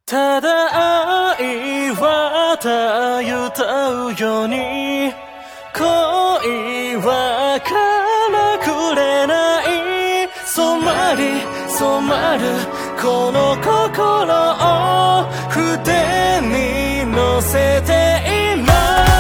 ただ愛はたゆたうように恋はからくれない染まるこの心を筆に乗せて今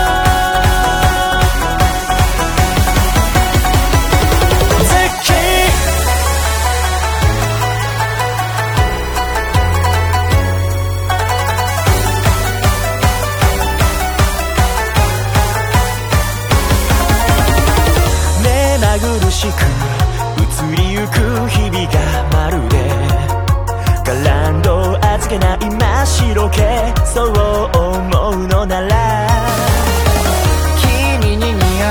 苦しく移りゆく日々がまるでガランド預けない真っ白けそう思うのなら君に似合う色の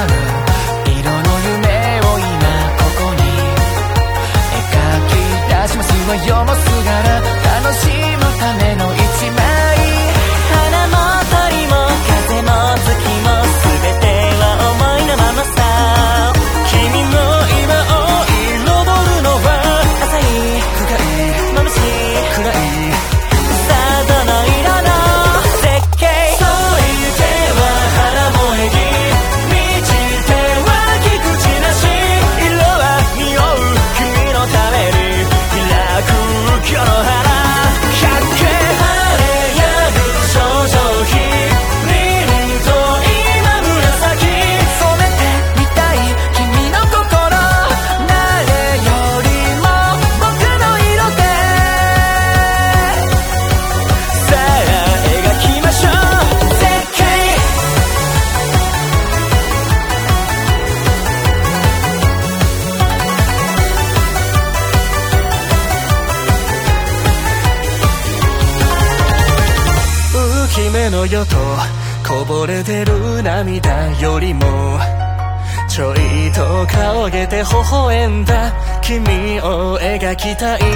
夢を今ここに描き出しますわよもすがら楽しむための一枚花も鳥も風も月も全ては思いのままさ君の今を彩るのは浅い深い眩しい暗いさあどの色の絶景そう言っては腹もえぎ満ちてはぎ口なし色は匂う君のために開く今日の花百景晴れやる少女日凛々と今紫染めてみたい君の心姫の夜とこぼれてる涙よりもちょいと顔上げて微笑んだ君を描きたい振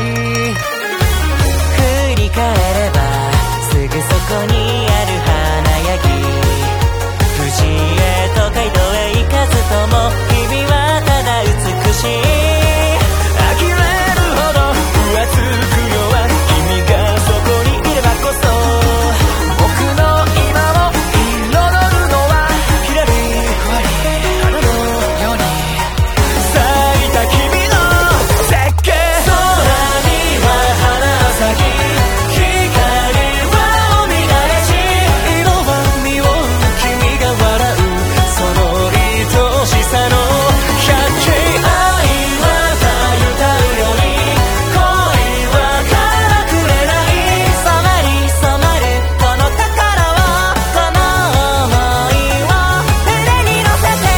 り返ればすぐそこにある華やぎ富士へと街道へ行かずとも君はただ美しい呆れるほど浮つくよは君がそこにいればこそ僕の今を彩るのはきらりふわり花のように咲いた君の絶景空には花咲き光はおみだれし色は匂う君が笑うその愛しさの百景愛はたゆたうように恋はからくれない染まり染まるこの心この想いを筆に乗せて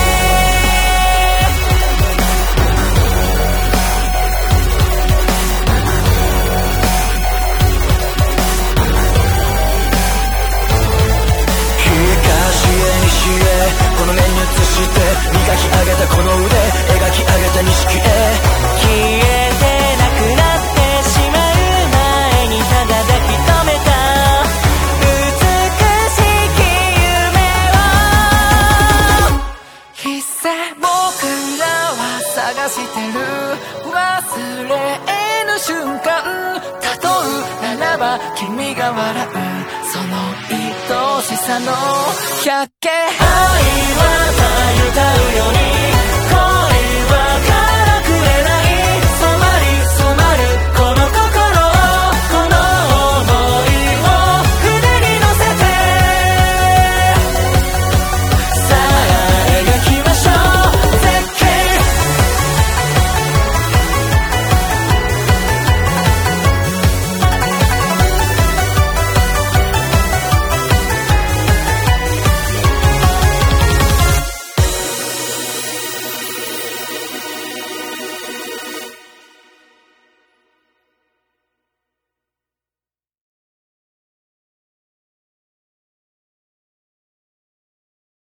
東へ西へこの目に映して磨き上げたこの腕描き上げた錦へ消えてなくなってしまう前にただ抱き留めた美しき夢を必須僕らは探してる忘れぬ瞬間例うならば君が笑うその愛しさの百景愛はたゆたうように